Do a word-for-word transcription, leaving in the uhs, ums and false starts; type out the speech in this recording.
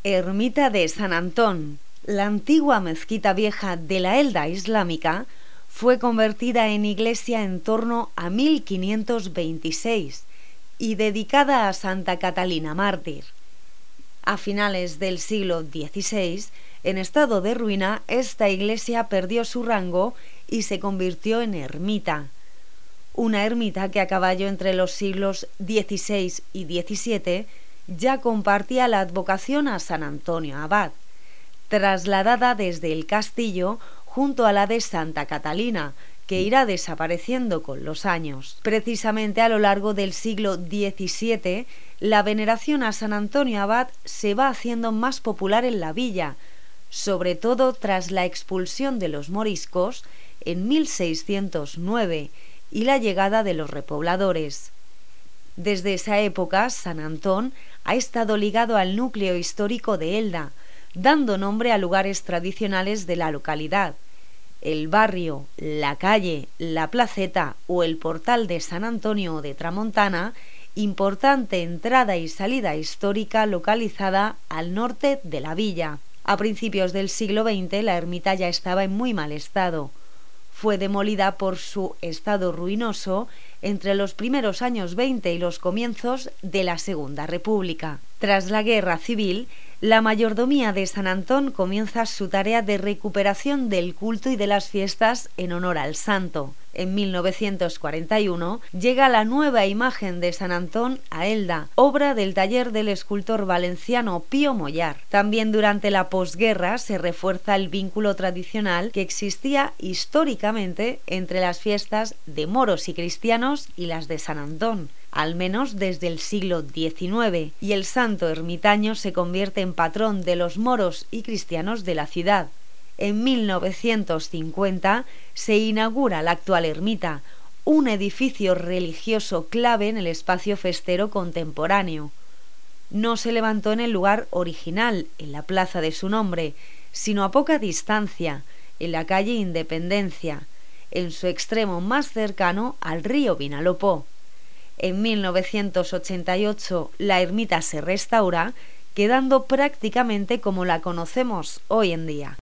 Ermita de San Antón. La antigua mezquita vieja de la Elda islámica fue convertida en iglesia en torno a mil quinientos veintiséis y dedicada a Santa Catalina mártir. A finales del siglo dieciséis, en estado de ruina, esta iglesia perdió su rango y se convirtió en ermita. Una ermita que a caballo entre los siglos dieciséis y diecisiete ya compartía la advocación a San Antonio Abad, trasladada desde el castillo junto a la de Santa Catalina, que irá desapareciendo con los años. Precisamente a lo largo del siglo diecisiete, la veneración a San Antonio Abad se va haciendo más popular en la villa, sobre todo tras la expulsión de los moriscos en mil seiscientos nueve y la llegada de los repobladores. Desde esa época, San Antón ha estado ligado al núcleo histórico de Elda, dando nombre a lugares tradicionales de la localidad. El barrio, la calle, la placeta o el portal de San Antonio de Tramontana, importante entrada y salida histórica localizada al norte de la villa. A principios del siglo veinte la ermita ya estaba en muy mal estado. Fue demolida por su estado ruinoso entre los primeros años veinte y los comienzos de la Segunda República. Tras la Guerra Civil, la mayordomía de San Antón comienza su tarea de recuperación del culto y de las fiestas en honor al santo. En mil novecientos cuarenta y uno llega la nueva imagen de San Antón a Elda, obra del taller del escultor valenciano Pío Mollar. También durante la posguerra se refuerza el vínculo tradicional que existía históricamente entre las fiestas de moros y cristianos y las de San Antón, al menos desde el siglo diecinueve, y el santo ermitaño se convierte en patrón de los moros y cristianos de la ciudad. En mil novecientos cincuenta se inaugura la actual ermita, un edificio religioso clave en el espacio festero contemporáneo. No se levantó en el lugar original, en la plaza de su nombre, sino a poca distancia, en la calle Independencia, en su extremo más cercano al río Vinalopó. En mil novecientos ochenta y ocho la ermita se restaura, quedando prácticamente como la conocemos hoy en día.